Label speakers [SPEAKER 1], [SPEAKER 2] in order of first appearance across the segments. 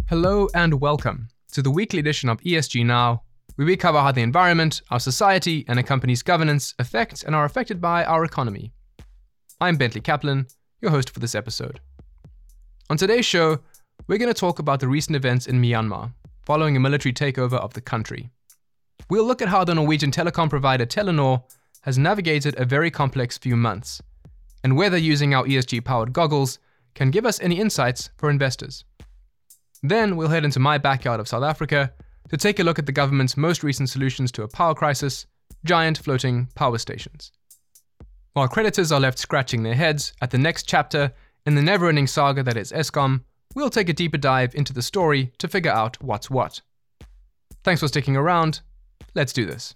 [SPEAKER 1] Hello and welcome to the weekly edition of ESG Now, where we cover how the environment, our society, and a company's governance affect and are affected by our economy. I'm Bentley Kaplan, your host for this episode. On today's show, we're going to talk about the recent events in Myanmar, following a military takeover of the country. We'll look at how the Norwegian telecom provider Telenor has navigated a very complex few months, and whether using our ESG-powered goggles can give us any insights for investors. Then we'll head into my backyard of South Africa to take a look at the government's most recent solutions to a power crisis, giant floating power stations. While creditors are left scratching their heads at the next chapter in the never-ending saga that is Eskom, we'll take a deeper dive into the story to figure out what's what. Thanks for sticking around. Let's do this.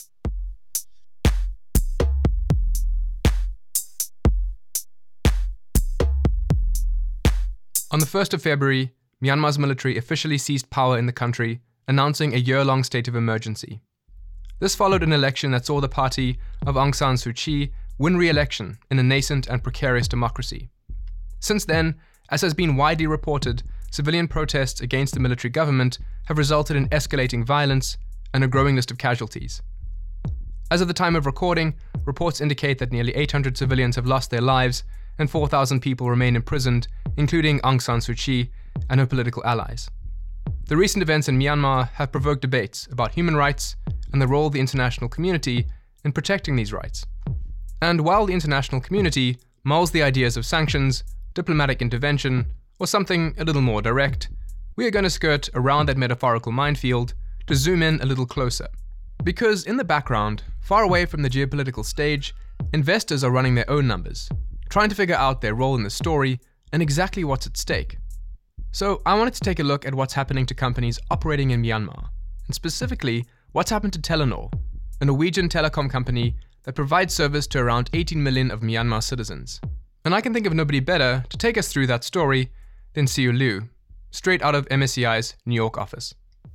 [SPEAKER 1] On the 1st of February, Myanmar's military officially seized power in the country, announcing a year-long state of emergency. This followed an election that saw the party of Aung San Suu Kyi win re-election in a nascent and precarious democracy. Since then, as has been widely reported, civilian protests against the military government have resulted in escalating violence and a growing list of casualties. As of the time of recording, reports indicate that nearly 800 civilians have lost their lives and 4,000 people remain imprisoned, including Aung San Suu Kyi and her political allies. The recent events in Myanmar have provoked debates about human rights and the role of the international community in protecting these rights. And while the international community mulls the ideas of sanctions, diplomatic intervention, or something a little more direct, we are going to skirt around that metaphorical minefield to zoom in a little closer. Because in the background, far away from the geopolitical stage, investors are running their own numbers, trying to figure out their role in the story and exactly what's at stake. So I wanted to take a look at what's happening to companies operating in Myanmar, and specifically what's happened to Telenor, a Norwegian telecom company that provides service to around 18 million of Myanmar citizens. And I can think of nobody better to take us through that story than Siu Liu, straight out of MSCI's New York office.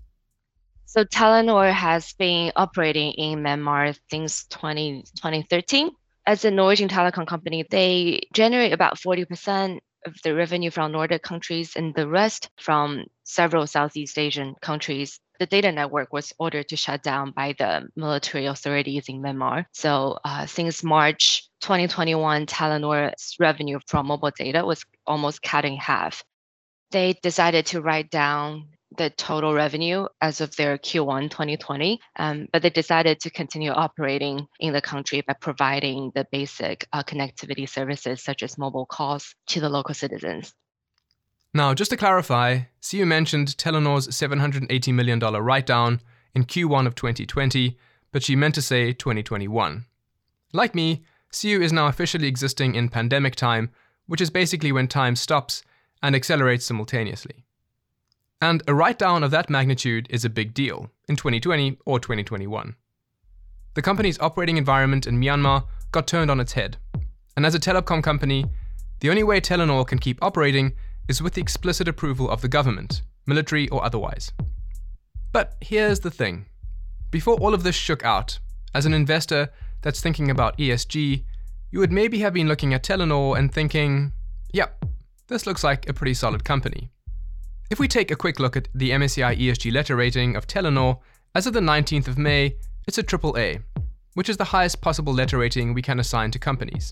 [SPEAKER 2] So Telenor has been operating in Myanmar since 2013. As a Norwegian telecom company, they generate about 40% of the revenue from Nordic countries and the rest from several Southeast Asian countries. The data network was ordered to shut down by the military authorities in Myanmar. So since March 2021, Telenor's revenue from mobile data was almost cut in half. They decided to write down the total revenue as of their Q1 2020, but they decided to continue operating in the country by providing the basic connectivity services such as mobile calls to the local citizens.
[SPEAKER 1] Now, just to clarify, Siu mentioned Telenor's $780 million write-down in Q1 of 2020, but she meant to say 2021. Like me, Siu is now officially existing in pandemic time, which is basically when time stops and accelerates simultaneously. And a write-down of that magnitude is a big deal in 2020 or 2021. The company's operating environment in Myanmar got turned on its head. And as a telecom company, the only way Telenor can keep operating is with the explicit approval of the government, military or otherwise. But here's the thing. Before all of this shook out, as an investor that's thinking about ESG, you would maybe have been looking at Telenor and thinking, yep, this looks like a pretty solid company. If we take a quick look at the MSCI ESG letter rating of Telenor, as of the 19th of May, it's a AAA, which is the highest possible letter rating we can assign to companies.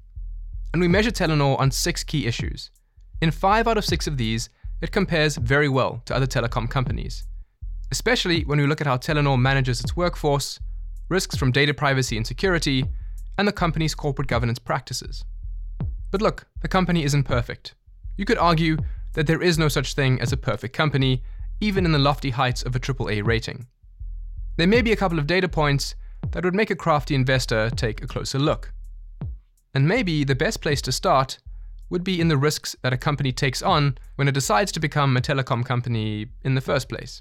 [SPEAKER 1] And we measure Telenor on 6 key issues. In 5 out of 6 of these, it compares very well to other telecom companies, especially when we look at how Telenor manages its workforce, risks from data privacy and security, and the company's corporate governance practices. But look, the company isn't perfect. You could argue that there is no such thing as a perfect company, even in the lofty heights of a AAA rating. There may be a couple of data points that would make a crafty investor take a closer look. And maybe the best place to start would be in the risks that a company takes on when it decides to become a telecom company in the first place.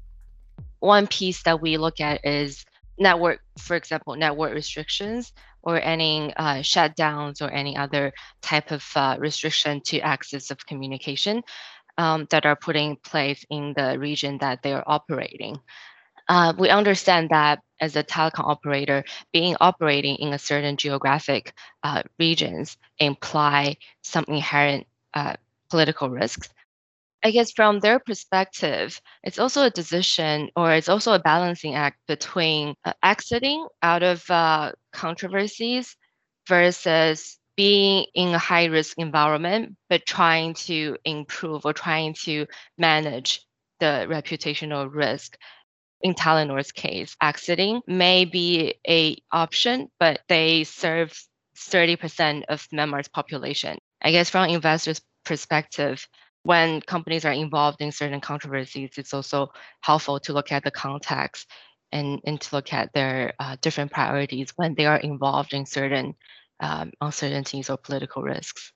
[SPEAKER 2] One piece that we look at is network, for example, network restrictions or any shutdowns or any other type of restriction to access of communication that are put in place in the region that they are operating. We understand that as a telecom operator, operating in a certain geographic regions imply some inherent political risks. I guess from their perspective, it's also a decision or it's also a balancing act between exiting out of controversies versus being in a high risk environment, but trying to improve or trying to manage the reputational risk. In Telenor's case, exiting may be a option, but they serve 30% of Myanmar's population. I guess from investors' perspective, when companies are involved in certain controversies, it's also helpful to look at the context and to look at their different priorities when they are involved in certain uncertainties or political risks.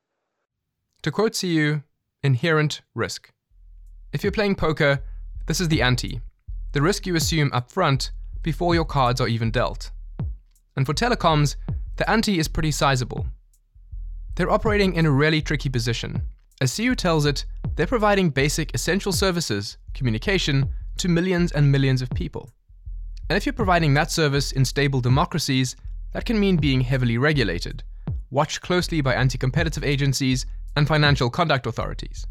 [SPEAKER 1] To quote CU, inherent risk. If you're playing poker, this is the ante, the risk you assume up front before your cards are even dealt. And for telecoms, the ante is pretty sizable. They're operating in a really tricky position. As CU tells it, they're providing basic essential services, communication, to millions and millions of people. And if you're providing that service in stable democracies, that can mean being heavily regulated, watched closely by anti-competitive agencies and financial conduct authorities.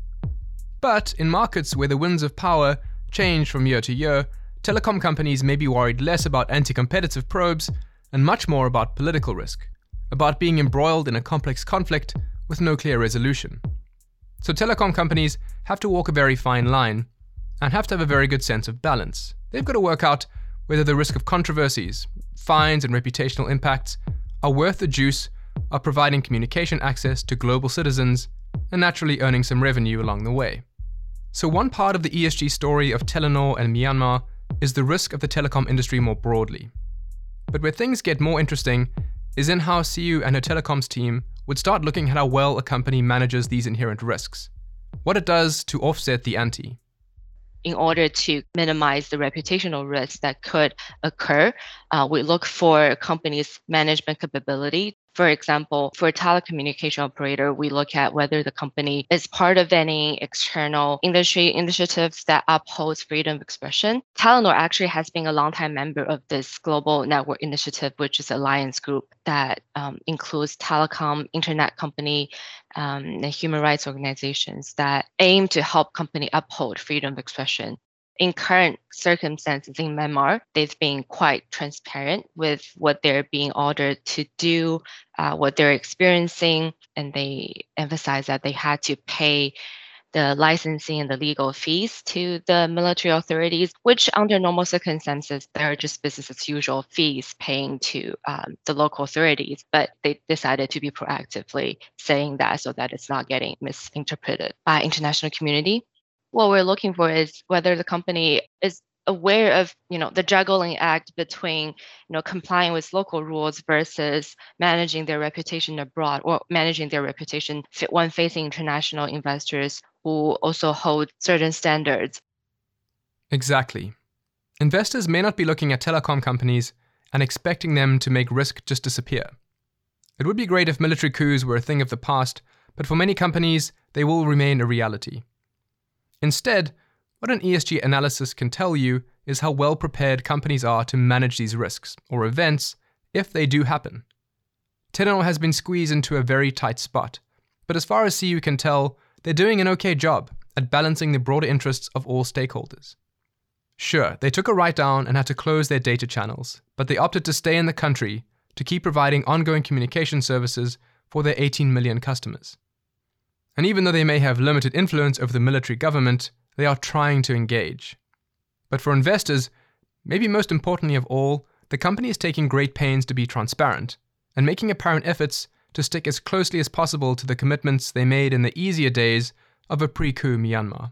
[SPEAKER 1] But in markets where the winds of power change from year to year, telecom companies may be worried less about anti-competitive probes and much more about political risk, about being embroiled in a complex conflict with no clear resolution. So telecom companies have to walk a very fine line and have to have a very good sense of balance. They've got to work out whether the risk of controversies, fines and reputational impacts are worth the juice of providing communication access to global citizens and naturally earning some revenue along the way. So one part of the ESG story of Telenor and Myanmar is the risk of the telecom industry more broadly. But where things get more interesting is in how CU and her telecoms team would start looking at how well a company manages these inherent risks, what it does to offset the ante.
[SPEAKER 2] In order to minimize the reputational risks that could occur, we look for a company's management capability. For example, for a telecommunication operator, we look at whether the company is part of any external industry initiatives that upholds freedom of expression. Telenor actually has been a longtime member of this global network initiative, which is Alliance Group that includes telecom, internet company, and human rights organizations that aim to help company uphold freedom of expression. In current circumstances in Myanmar, they've been quite transparent with what they're being ordered to do, what they're experiencing, and they emphasize that they had to pay the licensing and the legal fees to the military authorities, which under normal circumstances, they're just business as usual fees paying to the local authorities. But they decided to be proactively saying that so that it's not getting misinterpreted by international community. What we're looking for is whether the company is aware of, the juggling act between, complying with local rules versus managing their reputation abroad or managing their reputation when facing international investors who also hold certain standards.
[SPEAKER 1] Exactly. Investors may not be looking at telecom companies and expecting them to make risk just disappear. It would be great if military coups were a thing of the past, but for many companies, they will remain a reality. Instead, what an ESG analysis can tell you is how well prepared companies are to manage these risks or events if they do happen. Telenor has been squeezed into a very tight spot, but as far as CU can tell, they're doing an okay job at balancing the broader interests of all stakeholders. Sure, they took a write-down and had to close their data channels, but they opted to stay in the country to keep providing ongoing communication services for their 18 million customers. And even though they may have limited influence over the military government, they are trying to engage. But for investors, maybe most importantly of all, the company is taking great pains to be transparent and making apparent efforts to stick as closely as possible to the commitments they made in the easier days of a pre-coup Myanmar.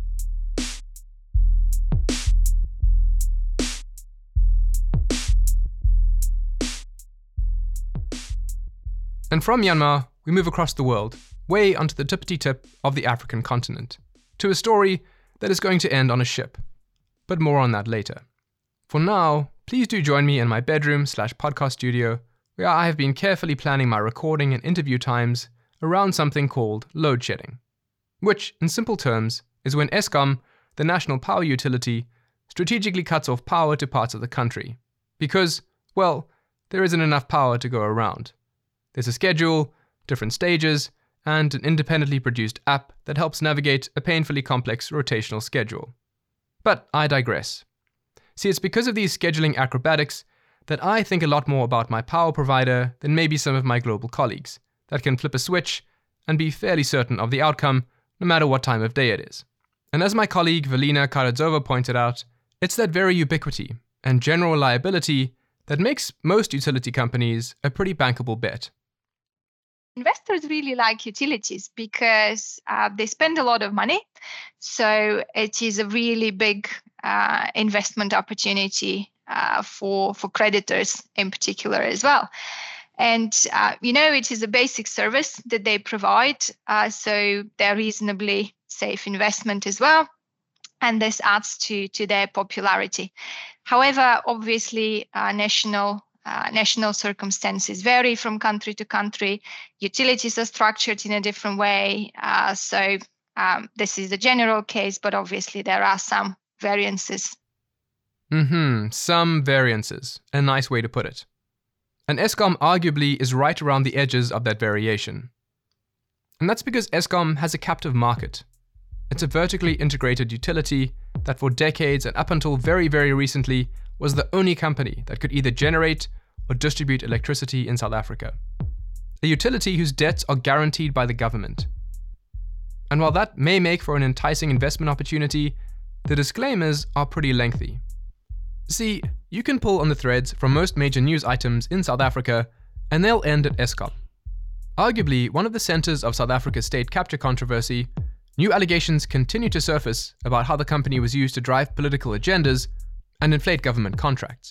[SPEAKER 1] And from Myanmar, we move across the world, way onto the tippity-tip of the African continent, to a story that is going to end on a ship. But more on that later. For now, please do join me in my bedroom/podcast studio, where I have been carefully planning my recording and interview times around something called load shedding, which, in simple terms, is when Eskom, the national power utility, strategically cuts off power to parts of the country. Because, well, there isn't enough power to go around. There's a schedule, different stages, and an independently produced app that helps navigate a painfully complex rotational schedule. But I digress. See, it's because of these scheduling acrobatics that I think a lot more about my power provider than maybe some of my global colleagues that can flip a switch and be fairly certain of the outcome no matter what time of day it is. And as my colleague Velina Karadzova pointed out, it's that very ubiquity and general reliability that makes most utility companies a pretty bankable bet.
[SPEAKER 3] Investors really like utilities because they spend a lot of money. So it is a really big investment opportunity for creditors in particular as well. And, it is a basic service that they provide. So they're reasonably safe investment as well. And this adds to their popularity. However, obviously, national circumstances vary from country to country. Utilities are structured in a different way. So this is the general case, but obviously there are some variances.
[SPEAKER 1] Some variances. A nice way to put it. And Eskom arguably is right around the edges of that variation. And that's because Eskom has a captive market. It's a vertically integrated utility that for decades and up until very, very recently was the only company that could either generate or distribute electricity in South Africa. A utility whose debts are guaranteed by the government. And while that may make for an enticing investment opportunity, the disclaimers are pretty lengthy. See, you can pull on the threads from most major news items in South Africa, and they'll end at Eskom. Arguably one of the centers of South Africa's state capture controversy, new allegations continue to surface about how the company was used to drive political agendas and inflate government contracts.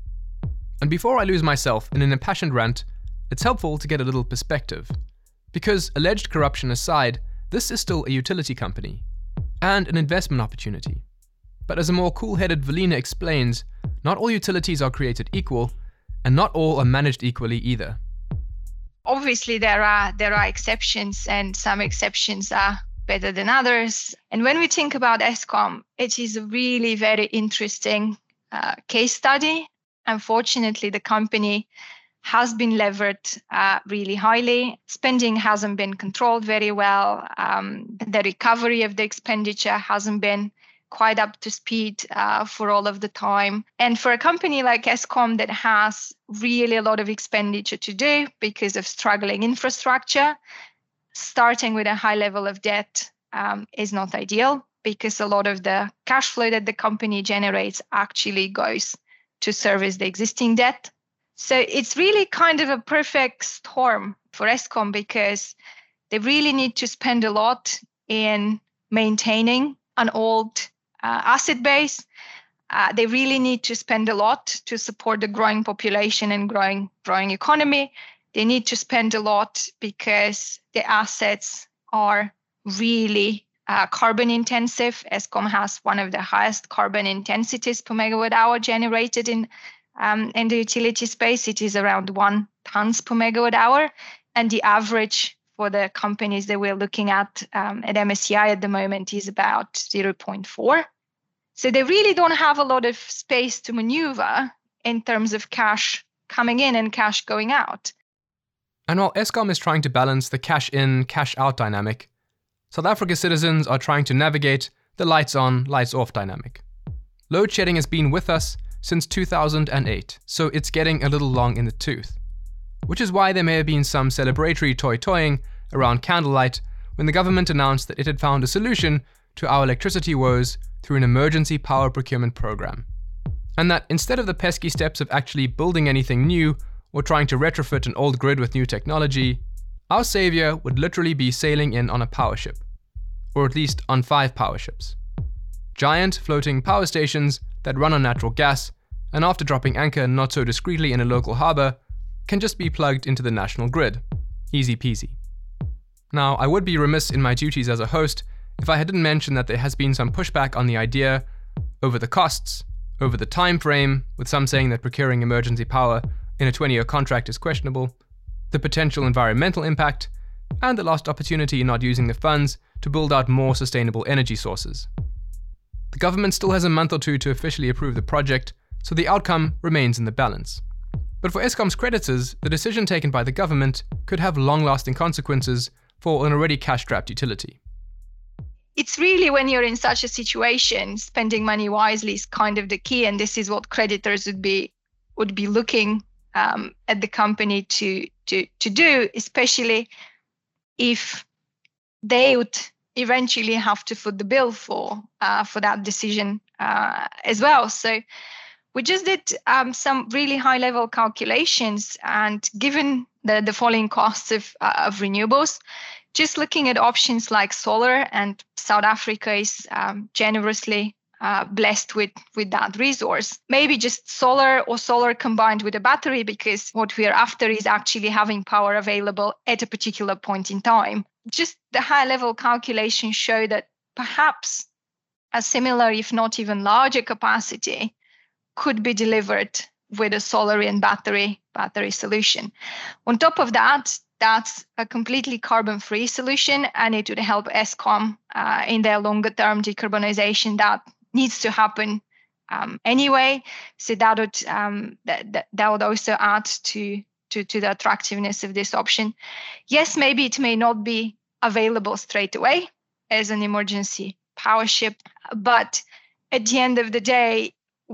[SPEAKER 1] And before I lose myself in an impassioned rant, it's helpful to get a little perspective. Because alleged corruption aside, this is still a utility company, and an investment opportunity. But as a more cool-headed Velina explains, not all utilities are created equal, and not all are managed equally either.
[SPEAKER 3] Obviously, there are exceptions, and some exceptions are better than others. And when we think about Eskom, it is a really very interesting case study. Unfortunately, the company has been levered really highly. Spending hasn't been controlled very well. The recovery of the expenditure hasn't been quite up to speed for all of the time. And for a company like Eskom that has really a lot of expenditure to do because of struggling infrastructure, starting with a high level of debt is not ideal, because a lot of the cash flow that the company generates actually goes to service the existing debt. So it's really kind of a perfect storm for Eskom, because they really need to spend a lot in maintaining an old asset base. They really need to spend a lot to support the growing population and growing economy. They need to spend a lot because the assets are really carbon intensive. Eskom has one of the highest carbon intensities per megawatt hour generated in the utility space. It is around 1 tons per megawatt hour. And the average for the companies that we're looking at MSCI at the moment is about 0.4. So they really don't have a lot of space to maneuver in terms of cash coming in and cash going out.
[SPEAKER 1] And while Eskom is trying to balance the cash in, cash out dynamic, South Africa's citizens are trying to navigate the lights on, lights off dynamic. Load shedding has been with us since 2008, so it's getting a little long in the tooth. Which is why there may have been some celebratory toy-toying around candlelight when the government announced that it had found a solution to our electricity woes through an emergency power procurement program. And that instead of the pesky steps of actually building anything new or trying to retrofit an old grid with new technology, our savior would literally be sailing in on a power ship. Or at least on 5 power ships. Giant floating power stations that run on natural gas, and after dropping anchor not so discreetly in a local harbour, can just be plugged into the national grid. Easy peasy. Now, I would be remiss in my duties as a host if I hadn't mentioned that there has been some pushback on the idea over the costs, over the time frame, with some saying that procuring emergency power in a 20-year contract is questionable, the potential environmental impact, and the lost opportunity in not using the funds to build out more sustainable energy sources. The government still has a month or two to officially approve the project, so the outcome remains in the balance. But for Eskom's creditors, the decision taken by the government could have long-lasting consequences for an already cash-strapped utility.
[SPEAKER 3] It's really when you're in such a situation, spending money wisely is kind of the key, and this is what creditors would be looking at the company to do, especially if they would eventually have to foot the bill for that decision as well. So we just did some really high-level calculations, and given the falling costs of renewables, just looking at options like solar, and South Africa is generously blessed with that resource. Maybe just solar, or solar combined with a battery, because what we are after is actually having power available at a particular point in time. Just the high-level calculations show that perhaps a similar, if not even larger capacity could be delivered with a solar and battery solution. On top of that, that's a completely carbon-free solution, and it would help Eskom in their longer-term decarbonization that needs to happen anyway. So that would also add to the attractiveness of this option. Yes, maybe it may not be available straight away as an emergency power ship, but at the end of the day,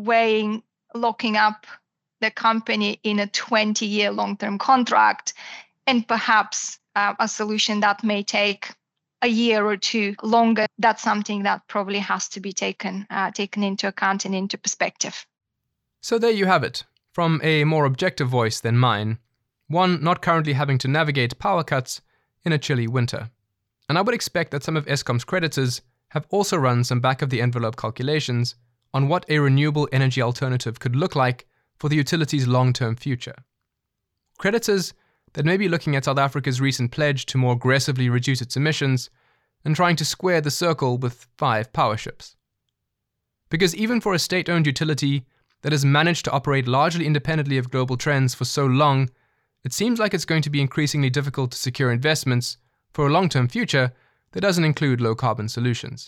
[SPEAKER 3] locking up the company in a 20-year long-term contract, and perhaps a solution that may take a year or two longer, that's something that probably has to be taken into account and into perspective.
[SPEAKER 1] So there you have it, from a more objective voice than mine, one not currently having to navigate power cuts in a chilly winter. And I would expect that some of Eskom's creditors have also run some back-of-the-envelope calculations on what a renewable energy alternative could look like for the utility's long-term future. Creditors that may be looking at South Africa's recent pledge to more aggressively reduce its emissions and trying to square the circle with 5 power ships. Because even for a state-owned utility that has managed to operate largely independently of global trends for so long, it seems like it's going to be increasingly difficult to secure investments for a long-term future that doesn't include low-carbon solutions.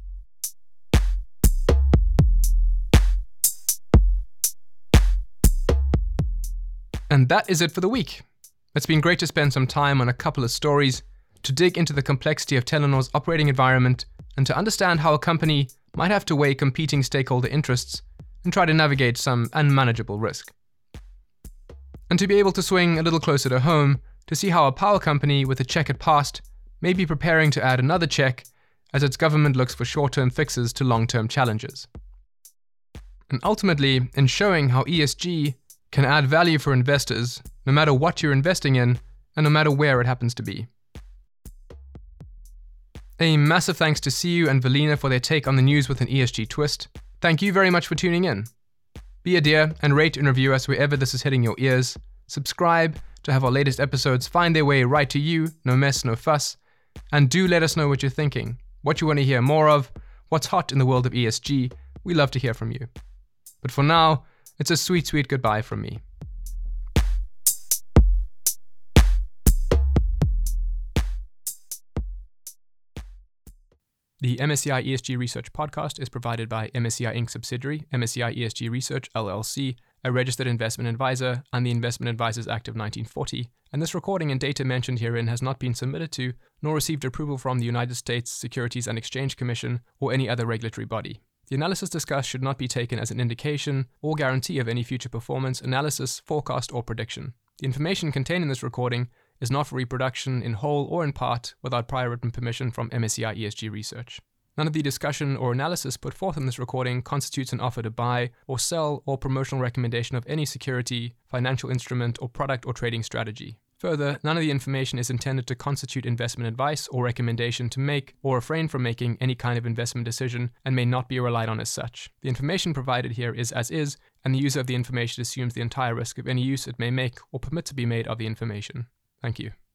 [SPEAKER 1] And that is it for the week. It's been great to spend some time on a couple of stories, to dig into the complexity of Telenor's operating environment, and to understand how a company might have to weigh competing stakeholder interests and try to navigate some unmanageable risk. And to be able to swing a little closer to home, to see how a power company with a checkered past may be preparing to add another check as its government looks for short-term fixes to long-term challenges. And ultimately, in showing how ESG can add value for investors, no matter what you're investing in, and no matter where it happens to be. A massive thanks to Siyu and Velina for their take on the news with an ESG twist. Thank you very much for tuning in. Be a dear and rate and review us wherever this is hitting your ears. Subscribe to have our latest episodes find their way right to you, no mess, no fuss. And do let us know what you're thinking, what you want to hear more of, what's hot in the world of ESG. We love to hear from you. But for now, it's a sweet, sweet goodbye from me. The MSCI ESG Research podcast is provided by MSCI Inc. subsidiary, MSCI ESG Research LLC, a registered investment advisor, and the Investment Advisors Act of 1940, and this recording and data mentioned herein has not been submitted to, nor received approval from the United States Securities and Exchange Commission or any other regulatory body. The analysis discussed should not be taken as an indication or guarantee of any future performance, analysis, forecast, or prediction. The information contained in this recording is not for reproduction in whole or in part without prior written permission from MSCI ESG Research. None of the discussion or analysis put forth in this recording constitutes an offer to buy or sell or promotional recommendation of any security, financial instrument, or product or trading strategy. Further, none of the information is intended to constitute investment advice or recommendation to make or refrain from making any kind of investment decision and may not be relied on as such. The information provided here is as is, and the user of the information assumes the entire risk of any use it may make or permit to be made of the information. Thank you.